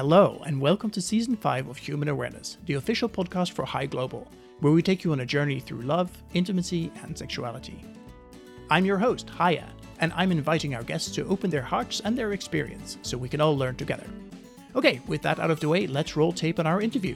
Hello, and welcome to Season 5 of Human Awareness, the official podcast for High Global, where we take you on a journey through love, intimacy, and sexuality. I'm your host, Haya, and I'm inviting our guests to open their hearts and their experience so we can all learn together. Okay, with that out of the way, let's roll tape on our interview.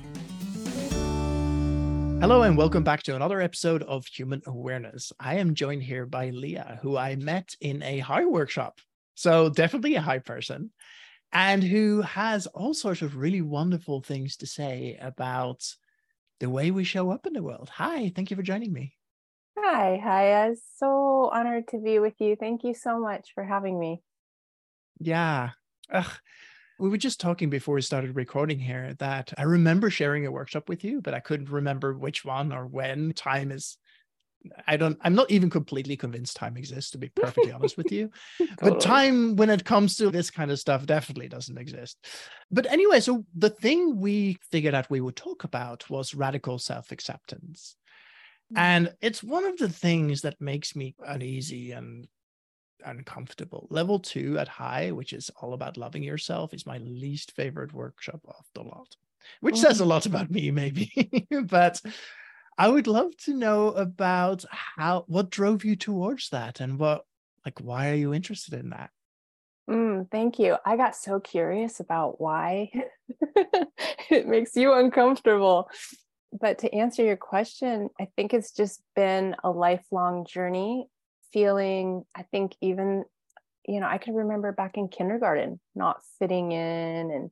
Hello, and welcome back to another episode of Human Awareness. I am joined here by Leah, who I met in a high workshop. So definitely a high person, and who has all sorts of really wonderful things to say about the way we show up in the world. Hi, thank you for joining me. Hi, I'm so honored to be with you. Thank you so much for having me. Yeah. We were just talking before we started recording here that I remember sharing a workshop with you, but I couldn't remember which one or when. I'm not even completely convinced time exists, to be perfectly honest with you. Totally. But time, when it comes to this kind of stuff, definitely doesn't exist. But anyway, so the thing we figured out we would talk about was radical self-acceptance. And it's one of the things that makes me uneasy and uncomfortable. Level 2 at High, which is all about loving yourself, is my least favorite workshop of the lot, which says a lot about me, maybe. But I would love to know about what drove you towards that, and why are you interested in that? Thank you. I got so curious about why it makes you uncomfortable. But to answer your question, I think it's just been a lifelong journey. I think even, I can remember back in kindergarten, not fitting in and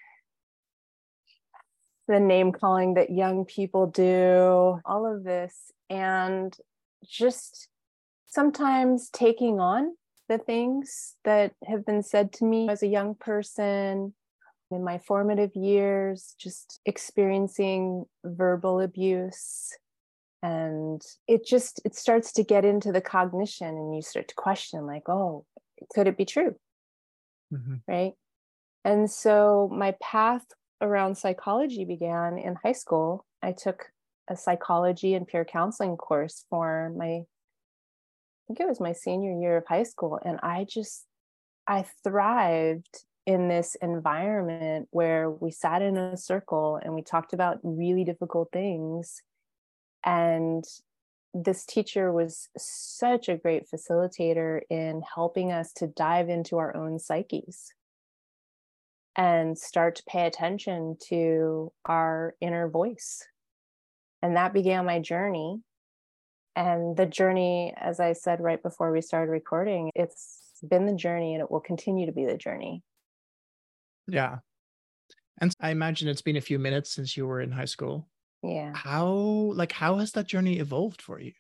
the name calling that young people do, all of this, and just sometimes taking on the things that have been said to me as a young person in my formative years, just experiencing verbal abuse. And it starts to get into the cognition, and you start to question, like, oh, could it be true? Mm-hmm. Right. And so my path around psychology began in high school. I took a psychology and peer counseling course for I think it was my senior year of high school. And I thrived in this environment where we sat in a circle and we talked about really difficult things. And this teacher was such a great facilitator in helping us to dive into our own psyches and start to pay attention to our inner voice. And that began my journey. And the journey, as I said right before we started recording, it's been the journey, and it will continue to be the journey. Yeah. And I imagine it's been a few minutes since you were in high school. Yeah. How has that journey evolved for you?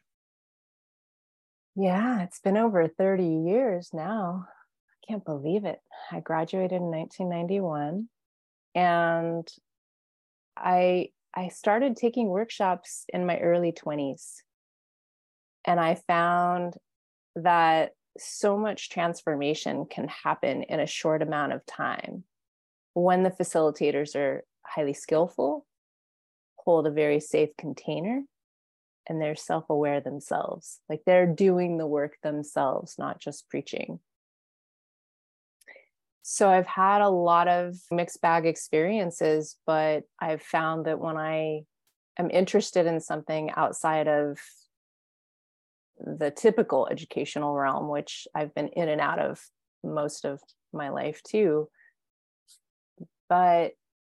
Yeah, it's been over 30 years now. I can't believe it. I graduated in 1991, and I started taking workshops in my early 20s. And I found that so much transformation can happen in a short amount of time when the facilitators are highly skillful, hold a very safe container, and they're self-aware themselves. Like they're doing the work themselves, not just preaching. So I've had a lot of mixed bag experiences, but I've found that when I am interested in something outside of the typical educational realm, which I've been in and out of most of my life too, but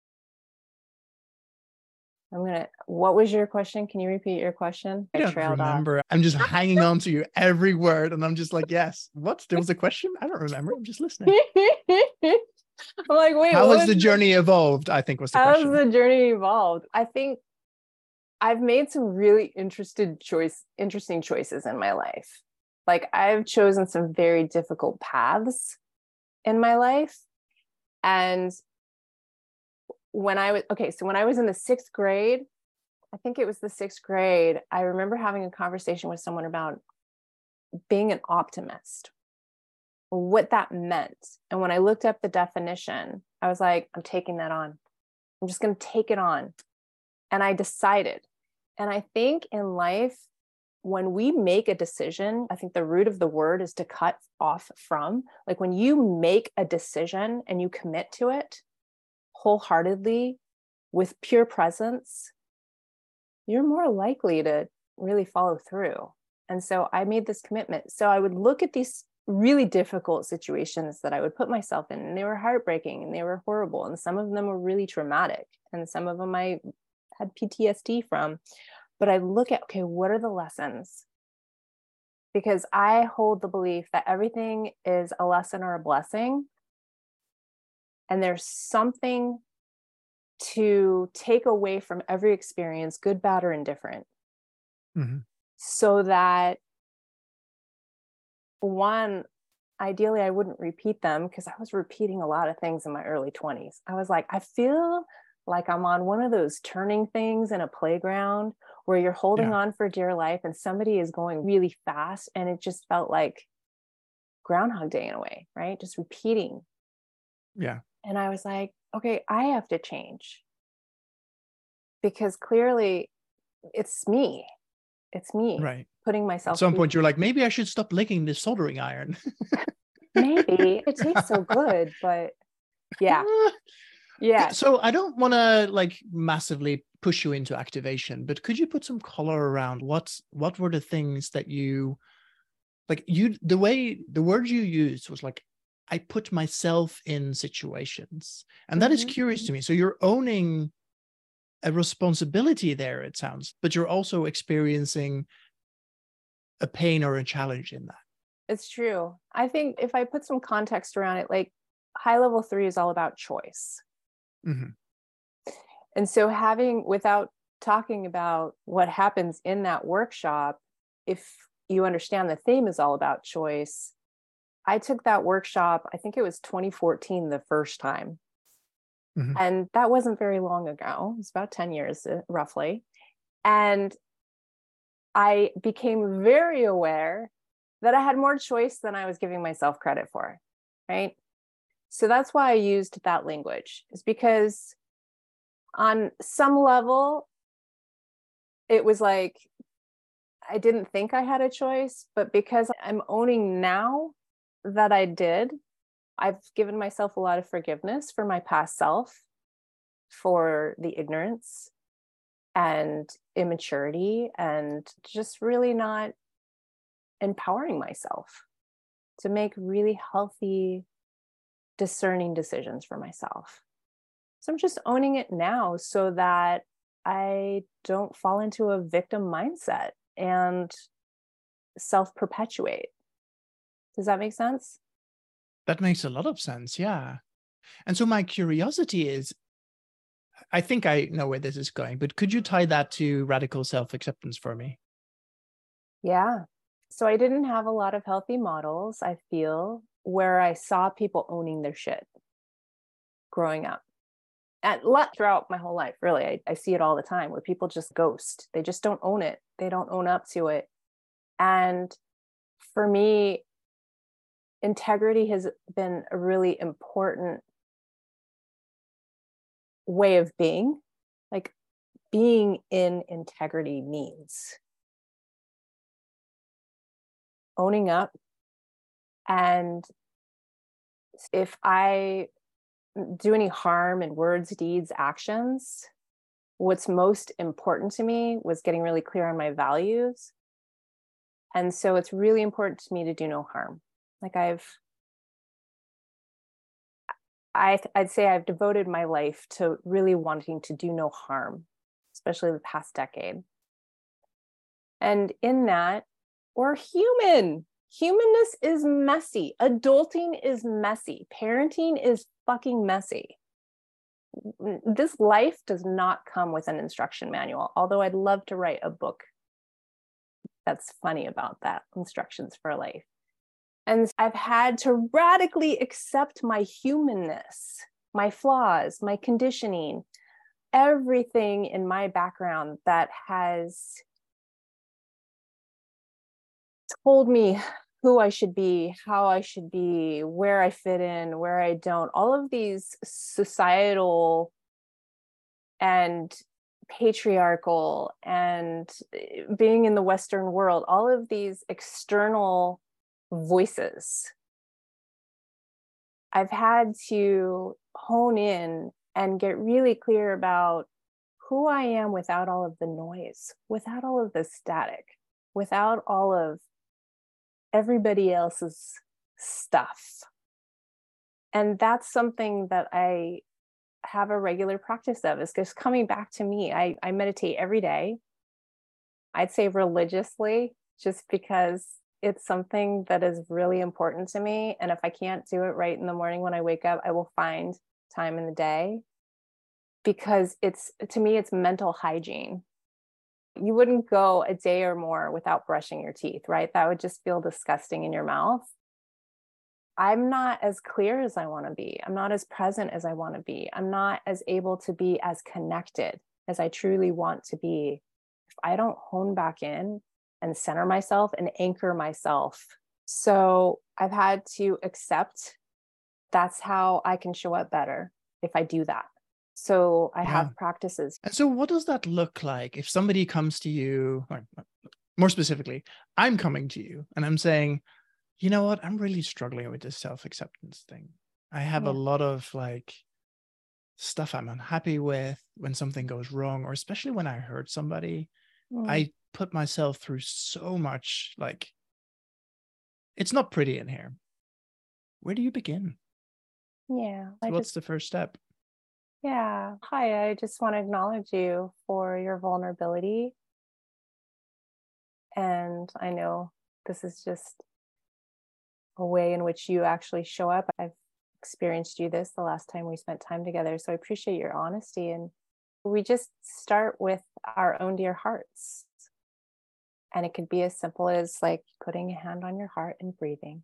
what was your question? Can you repeat your question? I don't remember. I'm just hanging on to you every word, and I'm just like, yes. What? There was a question? I don't remember. I'm just listening. I'm like, wait. How has the journey evolved? I think was the question. How has the journey evolved? I think I've made some really interesting choices in my life. Like I've chosen some very difficult paths in my life. And when I was in the 6th grade, I think it was the 6th grade, I remember having a conversation with someone about being an optimist, what that meant. And when I looked up the definition, I was like, I'm taking that on. I'm just going to take it on. And I decided. And I think in life, when we make a decision, I think the root of the word is to cut off from. Like when you make a decision and you commit to it, wholeheartedly with pure presence, you're more likely to really follow through. And so I made this commitment. So I would look at these really difficult situations that I would put myself in, and they were heartbreaking and they were horrible. And some of them were really traumatic. And some of them I had PTSD from. But I look at, okay, what are the lessons? Because I hold the belief that everything is a lesson or a blessing. And there's something to take away from every experience, good, bad, or indifferent. Mm-hmm. So that, one, ideally, I wouldn't repeat them, because I was repeating a lot of things in my early 20s. I was like, I feel like I'm on one of those turning things in a playground where you're holding on for dear life and somebody is going really fast. And it just felt like Groundhog Day in a way, right? Just repeating. Yeah. And I was like, okay, I have to change, because clearly it's me. It's me Right. putting myself. At some point, you're like, maybe I should stop licking this soldering iron. Maybe it tastes so good, but yeah. Yeah. So I don't want to like massively push you into activation, but could you put some color around what were the things that you like? The word you used was like, I put myself in situations, and that is curious to me. So you're owning a responsibility there, it sounds, but you're also experiencing a pain or a challenge in that. It's true. I think if I put some context around it, like high level 3 is all about choice. Mm-hmm. And so without talking about what happens in that workshop, if you understand the theme is all about choice, I took that workshop, I think it was 2014, the first time. Mm-hmm. And that wasn't very long ago. It's about 10 years, roughly. And I became very aware that I had more choice than I was giving myself credit for, right? So that's why I used that language, is because on some level, it was like, I didn't think I had a choice, but because I'm owning now that I did, I've given myself a lot of forgiveness for my past self, for the ignorance and immaturity, and just really not empowering myself to make really healthy, discerning decisions for myself. So I'm just owning it now so that I don't fall into a victim mindset and self-perpetuate. Does that make sense? That makes a lot of sense. Yeah. And so my curiosity is, I think I know where this is going, but could you tie that to radical self-acceptance for me? Yeah. So I didn't have a lot of healthy models, I feel, where I saw people owning their shit growing up. And throughout my whole life, really, I see it all the time where people just ghost. They just don't own it. They don't own up to it. And for me, integrity has been a really important way of being. Like, being in integrity means owning up. And if I do any harm in words, deeds, actions, what's most important to me was getting really clear on my values. And so it's really important to me to do no harm. Like I'd say I've devoted my life to really wanting to do no harm, especially the past decade. And in that, we're human. Humanness is messy. Adulting is messy. Parenting is fucking messy. This life does not come with an instruction manual, although I'd love to write a book that's funny about that, Instructions for Life. And I've had to radically accept my humanness, my flaws, my conditioning, everything in my background that has told me who I should be, how I should be, where I fit in, where I don't. All of these societal and patriarchal and being in the Western world, all of these external voices, I've had to hone in and get really clear about who I am without all of the noise, without all of the static, without all of everybody else's stuff. And that's something that I have a regular practice of, is just coming back to me. I meditate every day. I'd say religiously, just because it's something that is really important to me. And if I can't do it right in the morning when I wake up, I will find time in the day, because to me, it's mental hygiene. You wouldn't go a day or more without brushing your teeth, right? That would just feel disgusting in your mouth. I'm not as clear as I want to be. I'm not as present as I want to be. I'm not as able to be as connected as I truly want to be if I don't hone back in and center myself and anchor myself. So I've had to accept that's how I can show up better if I do that. So I have practices. And so what does that look like if somebody comes to you, or more specifically, I'm coming to you and I'm saying, you know what, I'm really struggling with this self-acceptance thing. I have a lot of like stuff I'm unhappy with when something goes wrong, or especially when I hurt somebody. I put myself through so much, like, it's not pretty in here. Where do you begin? Yeah. So what's the first step? Yeah. Hi, I just want to acknowledge you for your vulnerability. And I know this is just a way in which you actually show up. I've experienced you this the last time we spent time together. So I appreciate your honesty. And we just start with our own dear hearts. And it could be as simple as like putting a hand on your heart and breathing.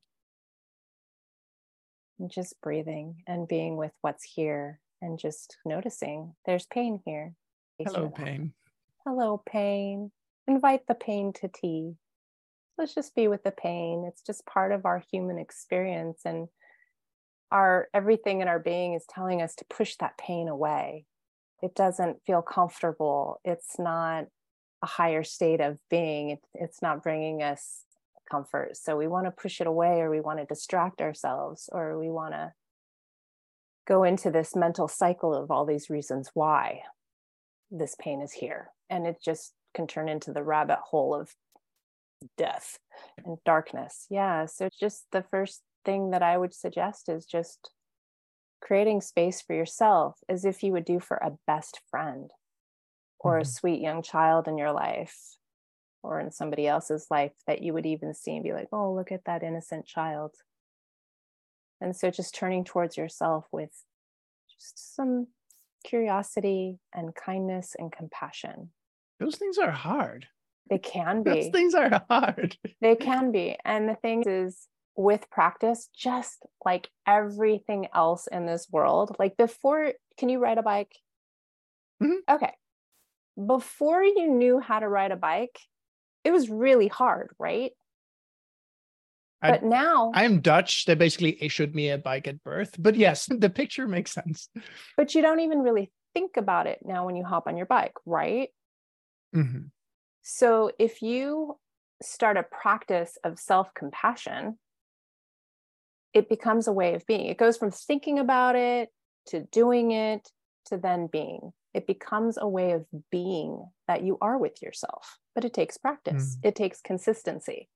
And just breathing and being with what's here and just noticing there's pain here. Hello, pain. Hello, pain. Invite the pain to tea. Let's just be with the pain. It's just part of our human experience, and our everything in our being is telling us to push that pain away. It doesn't feel comfortable. It's not a higher state of being. It's not bringing us comfort. So we want to push it away, or we want to distract ourselves, or we want to go into this mental cycle of all these reasons why this pain is here. And it just can turn into the rabbit hole of death and darkness. Yeah. So just the first thing that I would suggest is just creating space for yourself, as if you would do for a best friend or a sweet young child in your life or in somebody else's life that you would even see and be like, oh, look at that innocent child. And so just turning towards yourself with just some curiosity and kindness and compassion. Those things are hard. They can be. Those things are hard. They can be. And the thing is, with practice, just like everything else in this world, like before, can you ride a bike? Mm-hmm. Okay. Before you knew how to ride a bike, it was really hard, right? But now I'm Dutch. They basically issued me a bike at birth. But yes, the picture makes sense. But you don't even really think about it now when you hop on your bike, right? Mm-hmm. So if you start a practice of self-compassion, it becomes a way of being. It goes from thinking about it to doing it to then being. It becomes a way of being that you are with yourself. But it takes practice. It takes consistency.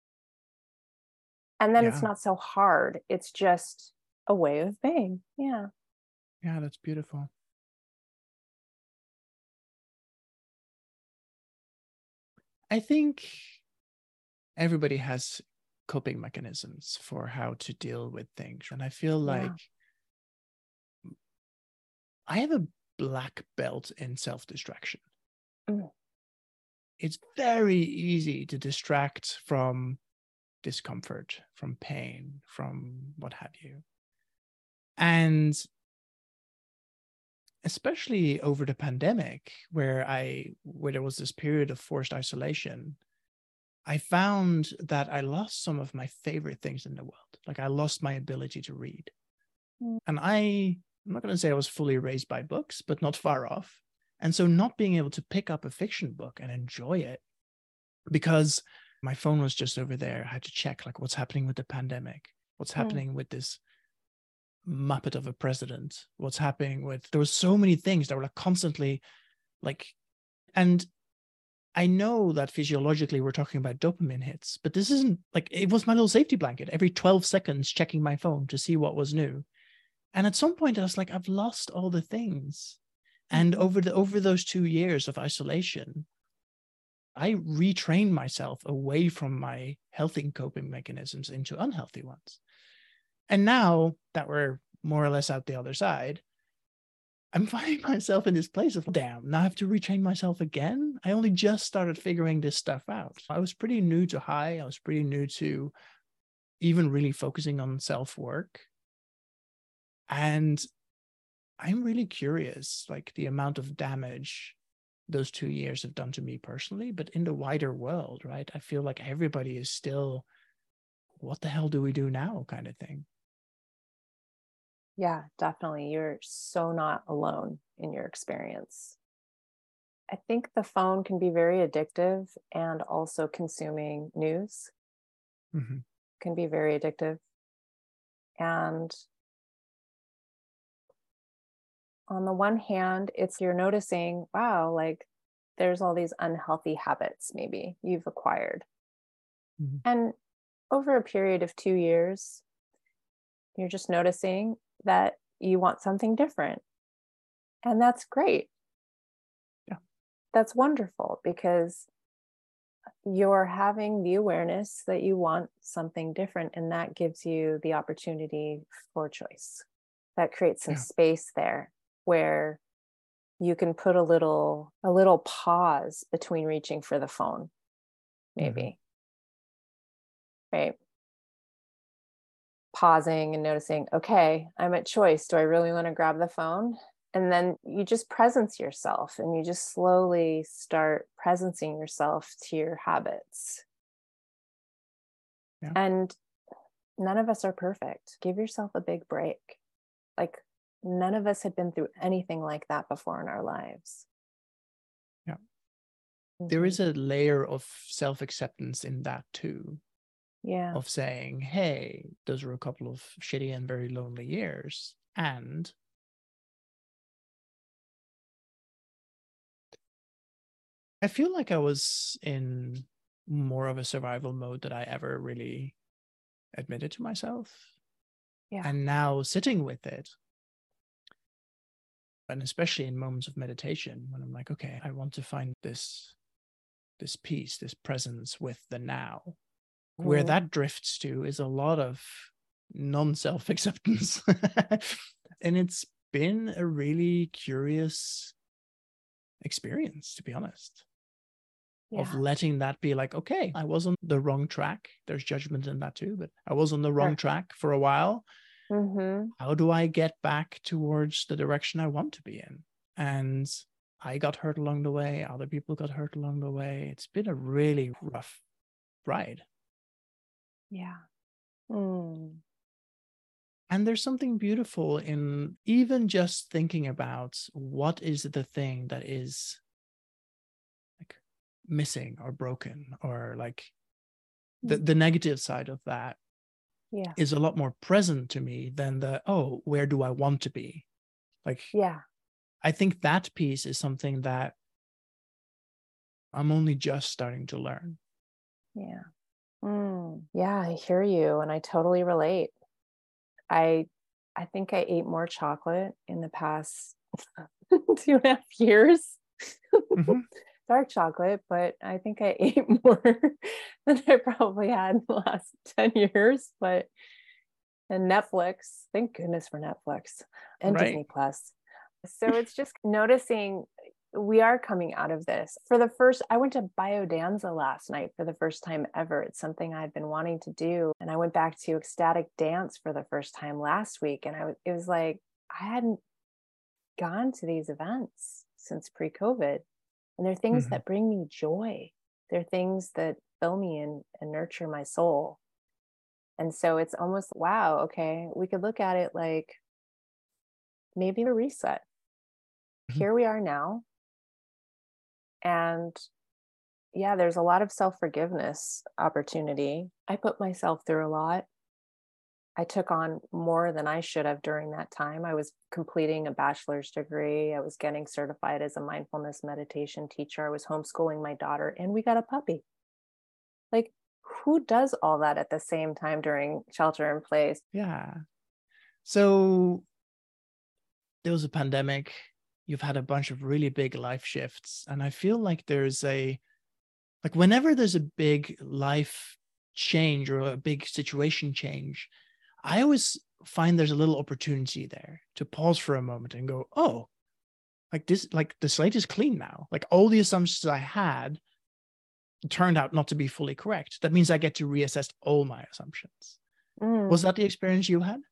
And then it's not so hard. It's just a way of being. Yeah. Yeah, that's beautiful. I think everybody has coping mechanisms for how to deal with things. And I feel like I have a black belt in self-distraction. It's very easy to distract from discomfort, from pain, from what have you. And especially over the pandemic, where there was this period of forced isolation, I found that I lost some of my favorite things in the world. Like I lost my ability to read. And I'm not going to say I was fully raised by books, but not far off. And so not being able to pick up a fiction book and enjoy it because my phone was just over there. I had to check like what's happening with the pandemic, what's happening with this muppet of a president. What's happening with, there was so many things that were like constantly like, and I know that physiologically we're talking about dopamine hits, but this isn't like, it was my little safety blanket every 12 seconds checking my phone to see what was new. And at some point I was like, I've lost all the things. And over those 2 years of isolation, I retrained myself away from my healthy coping mechanisms into unhealthy ones. And now that we're more or less out the other side, I'm finding myself in this place of, damn, now I have to retrain myself again. I only just started figuring this stuff out. I was pretty new to high. I was pretty new to even really focusing on self-work. And I'm really curious, like the amount of damage those 2 years have done to me personally, but in the wider world, right? I feel like everybody is still, what the hell do we do now kind of thing. Yeah, definitely. You're so not alone in your experience. I think the phone can be very addictive, and also consuming news can be very addictive. And on the one hand, it's you're noticing, wow, like there's all these unhealthy habits maybe you've acquired. And over a period of 2 years, you're just noticing that you want something different. And that's great. Yeah. That's wonderful, because you're having the awareness that you want something different, and that gives you the opportunity for choice. That creates some space there where you can put a little pause between reaching for the phone, maybe. Right? Pausing and noticing, okay, I'm at choice. Do I really want to grab the phone? And then you just presence yourself, and you just slowly start presencing yourself to your habits. Yeah. And none of us are perfect. Give yourself a big break. Like, none of us had been through anything like that before in our lives. Yeah. There is a layer of self-acceptance in that too. Yeah. Of saying, hey, those were a couple of shitty and very lonely years. And I feel like I was in more of a survival mode than I ever really admitted to myself. Yeah. And now sitting with it, and especially in moments of meditation, when I'm like, okay, I want to find this peace, this presence with the now. Where that drifts to is a lot of non-self acceptance. And it's been a really curious experience, to be honest, of letting that be like, okay, I was on the wrong track. There's judgment in that too, but I was on the wrong track for a while. How do I get back towards the direction I want to be in? And I got hurt along the way. Other people got hurt along the way. It's been a really rough ride. Yeah. And there's something beautiful in even just thinking about what is the thing that is like missing or broken, or like the negative side of that is a lot more present to me than the, oh, where do I want to be? Like, I think that piece is something that I'm only just starting to learn. Yeah. Yeah, I hear you. And I totally relate. I think I ate more chocolate in the past 2.5 years. Dark chocolate, but I think I ate more than I probably had in the last 10 years. And Netflix, thank goodness for Netflix and Disney Plus. So it's just noticing we are coming out of this. I went to Biodanza last night for the first time ever. It's something I've been wanting to do. And I went back to ecstatic dance for the first time last week. And it was like, I hadn't gone to these events since pre-COVID. And they're things that bring me joy. They're things that fill me and nurture my soul. And so it's almost, wow, okay, we could look at it like maybe a reset. Here we are now. And yeah, there's a lot of self-forgiveness opportunity. I put myself through a lot. I took on more than I should have during that time. I was completing a bachelor's degree. I was getting certified as a mindfulness meditation teacher. I was homeschooling my daughter, and we got a puppy. Like, who does all that at the same time during shelter in place? Yeah. So there was a pandemic. You've had a bunch of really big life shifts. And I feel like whenever there's a big life change or a big situation change, I always find there's a little opportunity there to pause for a moment and go, oh, like this, like the slate is clean now. Like all the assumptions I had turned out not to be fully correct. That means I get to reassess all my assumptions. Was that the experience you had?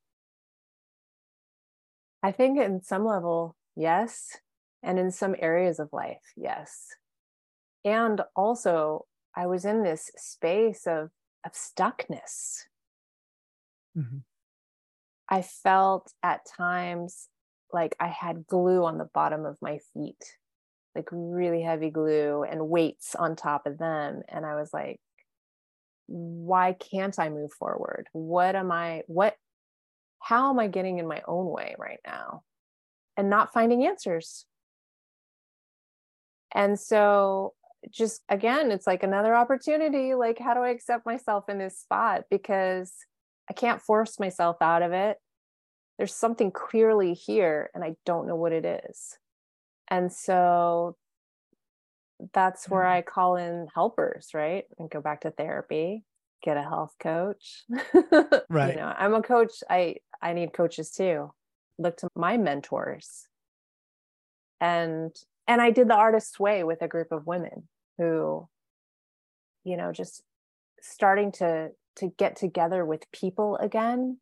I think in some level, yes. And in some areas of life, yes. And also, I was in this space of stuckness. Mm-hmm. I felt at times like I had glue on the bottom of my feet, like really heavy glue and weights on top of them. And I was like, why can't I move forward? How am I getting in my own way right now and not finding answers? And so just again, it's like another opportunity. Like, how do I accept myself in this spot? Because I can't force myself out of it. There's something clearly here and I don't know what it is. And so that's where I call in helpers, right? And go back to therapy, get a health coach. Right. I'm a coach. I need coaches too. Look to my mentors. And I did the Artist's Way with a group of women who, just starting to get together with people again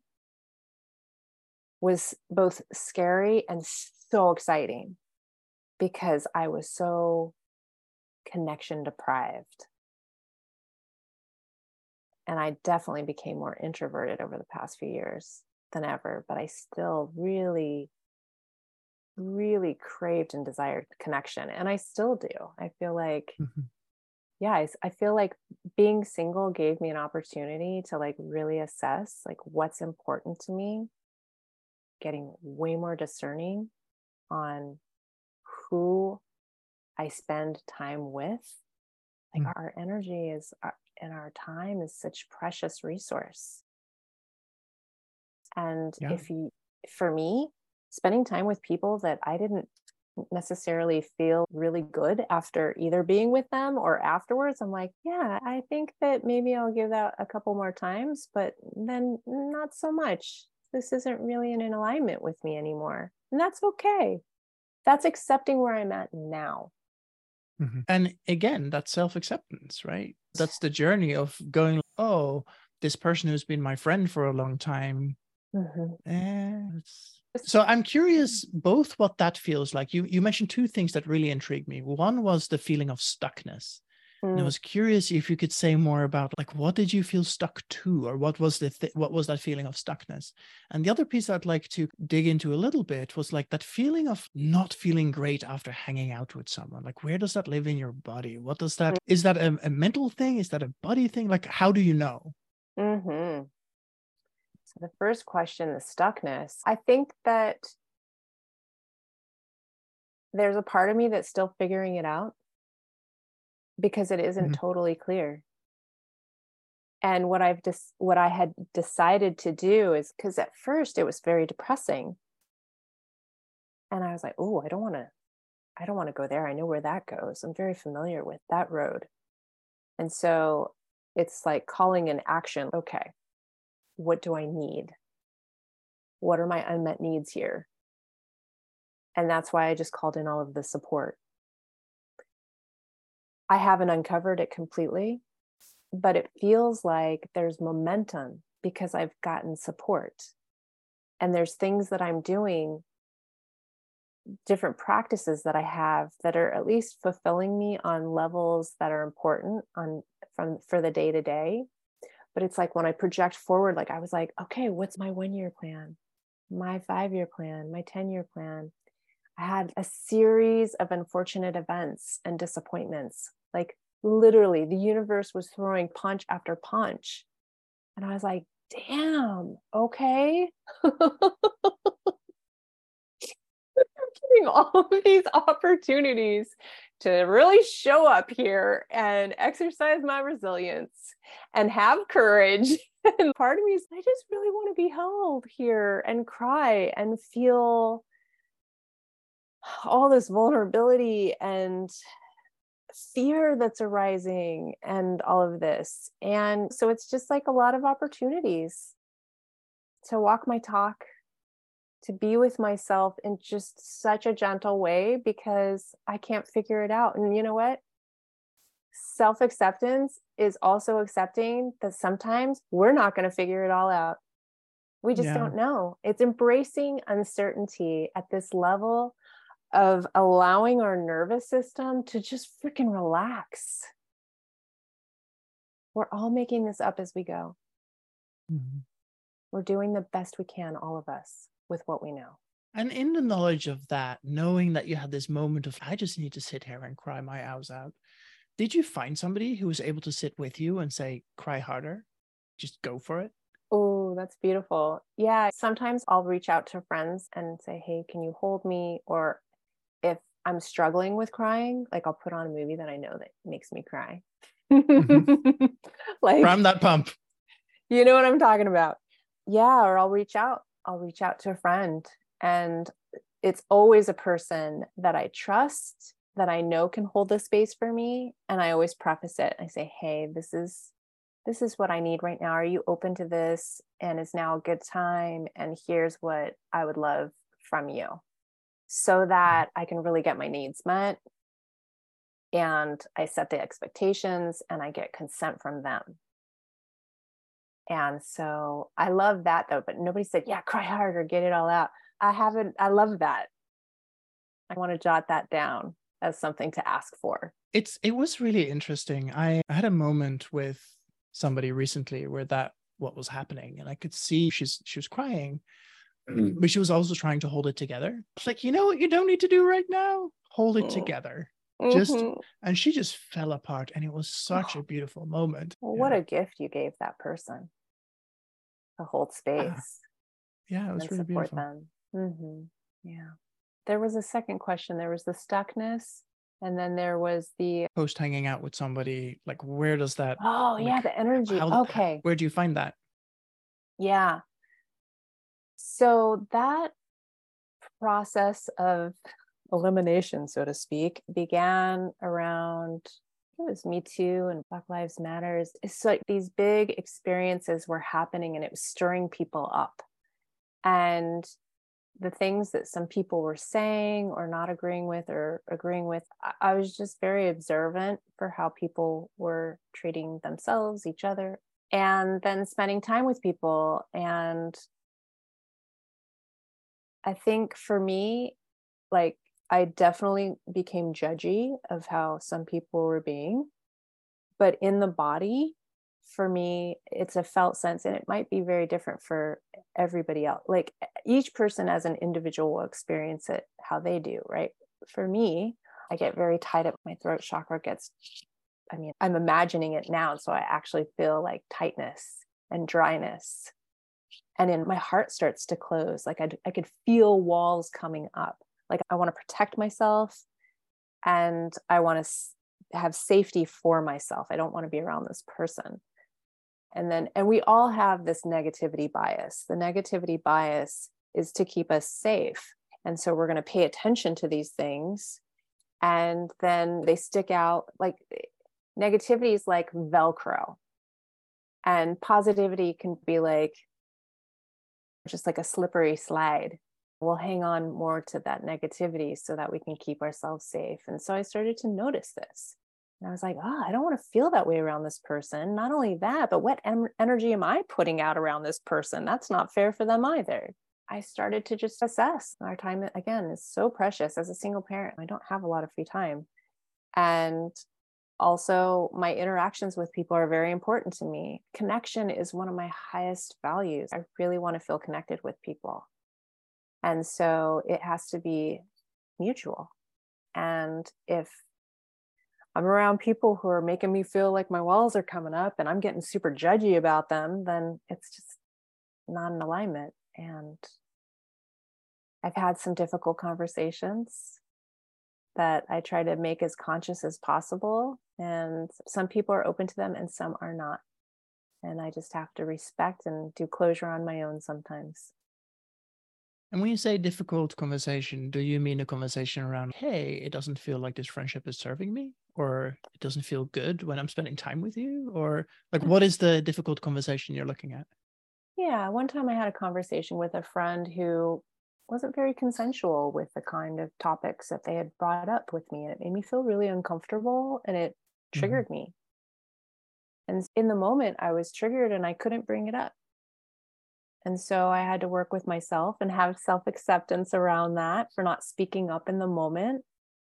was both scary and so exciting because I was so connection deprived. And I definitely became more introverted over the past few years than ever, but I still really, really craved and desired connection. And I still do. I feel like, I feel like being single gave me an opportunity to like really assess like what's important to me, getting way more discerning on who I spend time with. Like our energy and our time is such precious resource. And for me, spending time with people that I didn't necessarily feel really good after either being with them or afterwards, I'm like, yeah, I think that maybe I'll give that a couple more times, but then not so much. This isn't really in alignment with me anymore. And that's okay. That's accepting where I'm at now. And again, that's self-acceptance, right? That's the journey of going, oh, this person who's been my friend for a long time. So I'm curious both what that feels like. You mentioned two things that really intrigued me. One was the feeling of stuckness. And I was curious if you could say more about like, what did you feel stuck to, or what was what was that feeling of stuckness? And the other piece I'd like to dig into a little bit was like that feeling of not feeling great after hanging out with someone. Like, where does that live in your body? What does that, is that a mental thing? Is that a body thing? Like, how do you know? So the first question, the stuckness, I think that there's a part of me that's still figuring it out because it isn't totally clear. And what I had decided to do is, because at first it was very depressing. And I was like, oh, I don't want to go there. I know where that goes. I'm very familiar with that road. And so it's like calling an action. Okay, what do I need? What are my unmet needs here? And that's why I just called in all of the support. I haven't uncovered it completely, but it feels like there's momentum because I've gotten support. And there's things that I'm doing, different practices that I have that are at least fulfilling me on levels that are important for the day to day. But it's like when I project forward, like I was like, okay, what's my 1-year plan, my 5-year plan, my 10-year plan? I had a series of unfortunate events and disappointments. Like literally the universe was throwing punch after punch. And I was like, damn, okay. Getting all of these opportunities to really show up here and exercise my resilience and have courage. And part of me is, I just really want to be held here and cry and feel all this vulnerability and fear that's arising and all of this. And so it's just like a lot of opportunities to walk my talk, to be with myself in just such a gentle way because I can't figure it out. And you know what? Self-acceptance is also accepting that sometimes we're not going to figure it all out. We just don't know. It's embracing uncertainty at this level of allowing our nervous system to just freaking relax. We're all making this up as we go. Mm-hmm. We're doing the best we can, all of us, with what we know. And in the knowledge of that, knowing that you had this moment of, I just need to sit here and cry my eyes out. Did you find somebody who was able to sit with you and say, cry harder, just go for it? Oh, that's beautiful. Yeah. Sometimes I'll reach out to friends and say, hey, can you hold me? Or if I'm struggling with crying, like I'll put on a movie that I know that makes me cry. Mm-hmm. Like, from that pump. You know what I'm talking about? Yeah. Or I'll reach out to a friend, and it's always a person that I trust, that I know can hold the space for me. And I always preface it. I say, hey, this is what I need right now. Are you open to this? And is now a good time? And here's what I would love from you, so that I can really get my needs met. And I set the expectations and I get consent from them. And so I love that though, but nobody said, yeah, cry harder, get it all out. I love that. I want to jot that down as something to ask for. It was really interesting. I had a moment with somebody recently where what was happening, and I could see she was crying, but she was also trying to hold it together. It's like, you know what you don't need to do right now? Hold it together. And she just fell apart, and it was such a beautiful moment. Well, what a gift you gave that person to hold space. Yeah, it was really support beautiful. them. Yeah. There was a second question. There was the stuckness, and then there was the post hanging out with somebody. Like, where does that? Oh, yeah, the energy. Okay. Where do you find that? Yeah. So that process of elimination, so to speak, began around, it was Me Too and Black Lives Matters. It's like these big experiences were happening and it was stirring people up. And the things that some people were saying or not agreeing with or agreeing with, I was just very observant for how people were treating themselves, each other, and then spending time with people. And I think for me, like, I definitely became judgy of how some people were being, but in the body, for me, it's a felt sense, and it might be very different for everybody else. Like each person as an individual will experience it how they do, right? For me, I get very tight up. My throat chakra I'm imagining it now. So I actually feel like tightness and dryness. And then my heart starts to close. Like I could feel walls coming up. Like I want to protect myself, and I want to have safety for myself. I don't want to be around this person. And we all have this negativity bias. The negativity bias is to keep us safe. And so we're going to pay attention to these things. And then they stick out. Like negativity is like Velcro. And positivity can be like just like a slippery slide. We'll hang on more to that negativity so that we can keep ourselves safe. And so I started to notice this. And I was like, I don't want to feel that way around this person. Not only that, but what energy am I putting out around this person? That's not fair for them either. I started to just assess. Our time, again, is so precious. As a single parent, I don't have a lot of free time. And also, my interactions with people are very important to me. Connection is one of my highest values. I really want to feel connected with people. And so it has to be mutual. And if I'm around people who are making me feel like my walls are coming up and I'm getting super judgy about them, then it's not in alignment. And I've had some difficult conversations that I try to make as conscious as possible. And some people are open to them and some are not. And I just have to respect and do closure on my own sometimes. And when you say difficult conversation, do you mean a conversation around, hey, it doesn't feel like this friendship is serving me, or it doesn't feel good when I'm spending time with you? Or like, what is the difficult conversation you're looking at? Yeah. One time I had a conversation with a friend who wasn't very consensual with the kind of topics that they had brought up with me. And it made me feel really uncomfortable and it triggered me. And in the moment, I was triggered and I couldn't bring it up. And so I had to work with myself and have self-acceptance around that for not speaking up in the moment.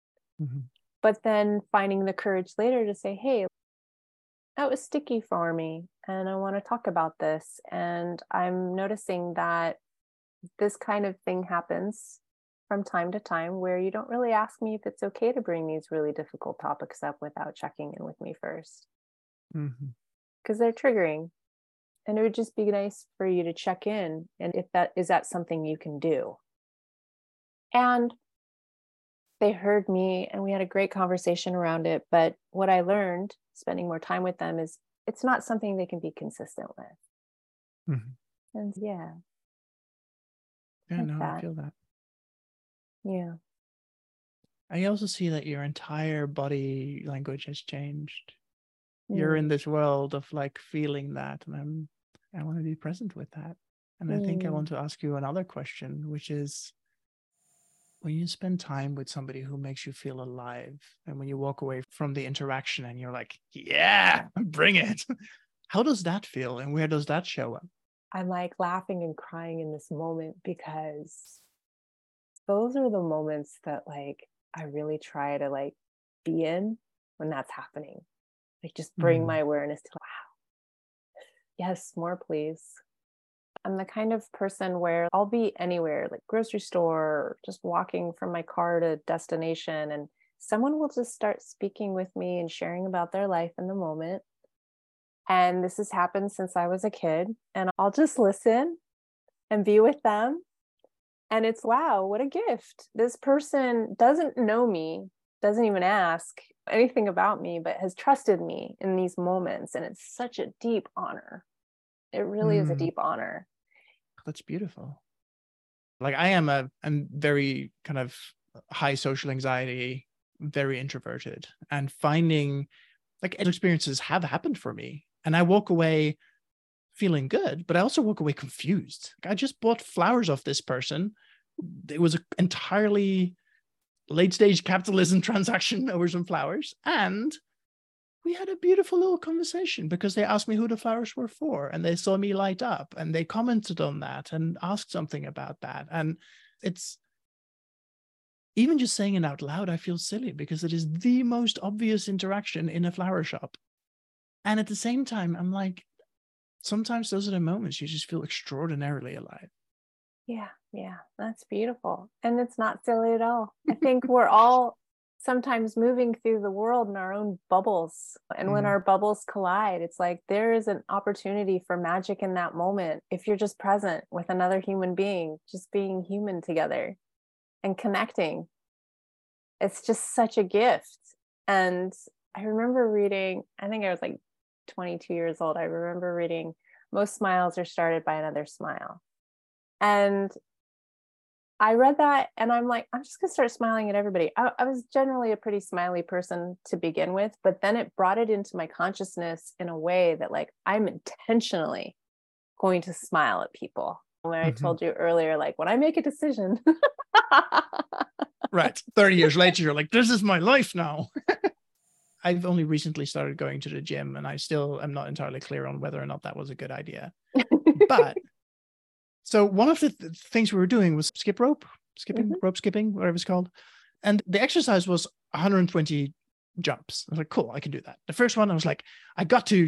But then finding the courage later to say, hey, that was sticky for me and I want to talk about this. And I'm noticing that this kind of thing happens from time to time where you don't really ask me if it's okay to bring these really difficult topics up without checking in with me first. Because they're triggering. And it would just be nice for you to check in. And if that is that something you can do? And they heard me and we had a great conversation around it. But what I learned spending more time with them is it's not something they can be consistent with. And yeah, like no, that. I feel that. Yeah. I also see that your entire body language has changed. You're in this world of like feeling that, and I want to be present with that. And I think I want to ask you another question, which is, when you spend time with somebody who makes you feel alive, and when you walk away from the interaction and you're like, yeah, bring it. How does that feel, and where does that show up? I'm like laughing and crying in this moment because those are the moments that like I really try to like be in when that's happening. Like just bring my awareness to, wow, yes, more please. I'm the kind of person where I'll be anywhere, like grocery store, just walking from my car to destination, and someone will just start speaking with me and sharing about their life in the moment. And this has happened since I was a kid, and I'll just listen and be with them. And it's, wow, what a gift. This person doesn't know me, doesn't even ask anything about me, but has trusted me in these moments. And it's such a deep honor. It really is a deep honor. That's beautiful. Like I'm very kind of high social anxiety, very introverted, and finding like experiences have happened for me. And I walk away feeling good, but I also walk away confused. Like, I just bought flowers off this person. It was an entirely late stage capitalism transaction over some flowers. And we had a beautiful little conversation because they asked me who the flowers were for, and they saw me light up and they commented on that and asked something about that. And it's even just saying it out loud, I feel silly because it is the most obvious interaction in a flower shop. And at the same time, I'm like, sometimes those are the moments you just feel extraordinarily alive. Yeah, that's beautiful. And it's not silly at all. I think we're all sometimes moving through the world in our own bubbles. And when our bubbles collide, it's like there is an opportunity for magic in that moment. If you're just present with another human being, just being human together and connecting, it's just such a gift. And I remember reading, I think I was like 22 years old. I remember reading, most smiles are started by another smile. And I read that and I'm like, I'm just going to start smiling at everybody. I was generally a pretty smiley person to begin with, but then it brought it into my consciousness in a way that like, I'm intentionally going to smile at people. When I told you earlier, like when I make a decision. Right. 30 years later, you're like, this is my life now. I've only recently started going to the gym and I still am not entirely clear on whether or not that was a good idea. But so one of the things we were doing was rope skipping, whatever it's called. And the exercise was 120 jumps. I was like, cool, I can do that. The first one, I was like, I got to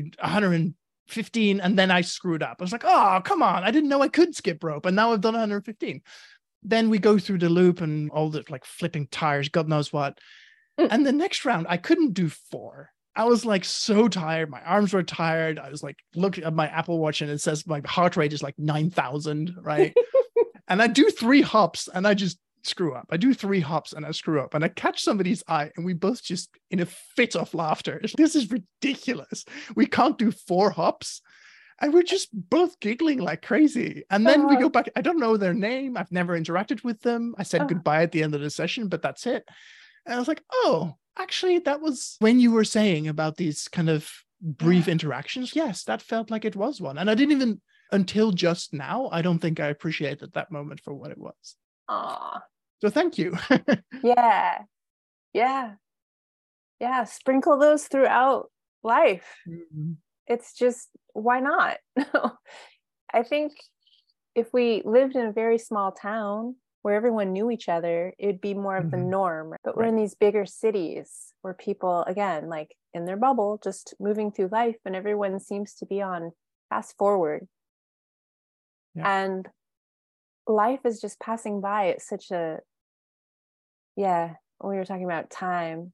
115 and then I screwed up. I was like, oh, come on. I didn't know I could skip rope. And now I've done 115. Then we go through the loop and all the like flipping tires, God knows what. And the next round, I couldn't do 4. I was like so tired. My arms were tired. I was like looking at my Apple Watch and it says my heart rate is like 9,000, right? And I do 3 hops and I just screw up. I do 3 hops and I screw up. And I catch somebody's eye and we both just in a fit of laughter. This is ridiculous. We can't do 4 hops. And we're just both giggling like crazy. And then we go back. I don't know their name. I've never interacted with them. I said goodbye at the end of the session, but that's it. And I was like, oh, actually, that was when you were saying about these kind of brief interactions. Yes, that felt like it was one. And I didn't even, until just now, I don't think I appreciated that moment for what it was. Aw. So thank you. Yeah. Sprinkle those throughout life. Mm-hmm. It's just, why not? I think if we lived in a very small town where everyone knew each other, it'd be more of the norm. But we're in these bigger cities where people, again, like in their bubble, just moving through life, and everyone seems to be on fast forward. Yeah. And life is just passing by at such a, when we were talking about time,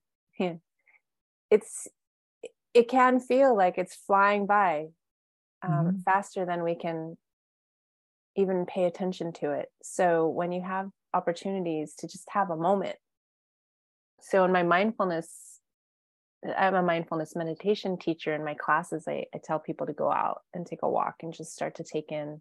it can feel like it's flying by faster than we can even pay attention to it. So when you have opportunities to just have a moment. So in my mindfulness, I'm a mindfulness meditation teacher. In my classes, I tell people to go out and take a walk and just start to take in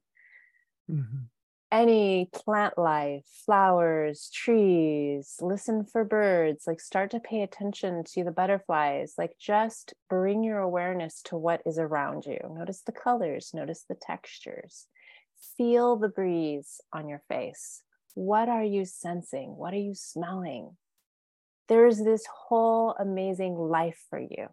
any plant life, flowers, trees, listen for birds, like start to pay attention to the butterflies, like just bring your awareness to what is around you. Notice the colors, notice the textures, feel the breeze on your face. What are you sensing? What are you smelling? There's this whole amazing life for you.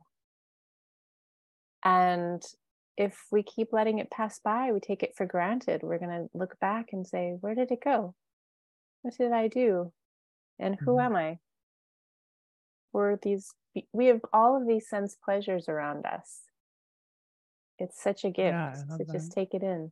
And if we keep letting it pass by, we take it for granted, we're going to look back and say, where did it go? What did I do? And who am I? We have all of these sense pleasures around us. It's such a gift to just take it in.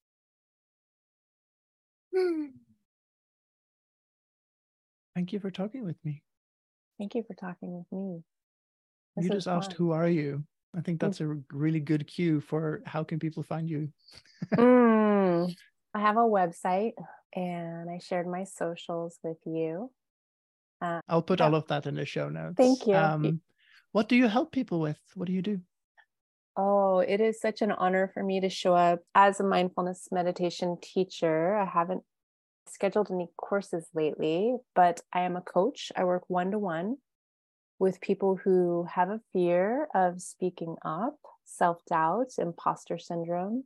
Thank you for talking with me. Thank you for talking with me. You just asked, who are you? I think that's a really good cue for how can people find you? I have a website and I shared my socials with you. I'll put all of that in the show notes. Thank you. What do you help people with? What do you do? Oh, it is such an honor for me to show up as a mindfulness meditation teacher. I haven't scheduled any courses lately, but I am a coach. I work one-to-one with people who have a fear of speaking up, self-doubt, imposter syndrome.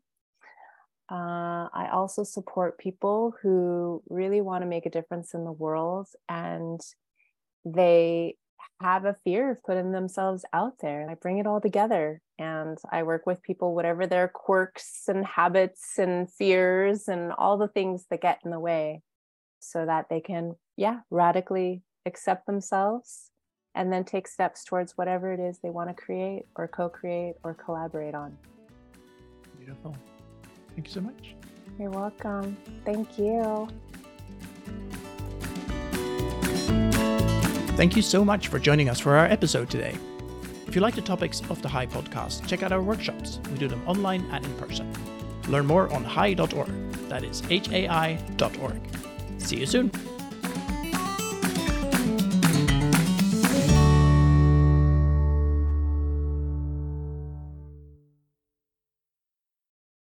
I also support people who really want to make a difference in the world, and they have a fear of putting themselves out there. I bring it all together, and I work with people, whatever their quirks and habits and fears and all the things that get in the way, so that they can, radically accept themselves and then take steps towards whatever it is they want to create or co-create or collaborate on. Beautiful. Thank you so much. You're welcome. Thank you. Thank you so much for joining us for our episode today. If you like the topics of the HAI podcast, check out our workshops. We do them online and in person. Learn more on hai.org. That is HAI.org. See you soon.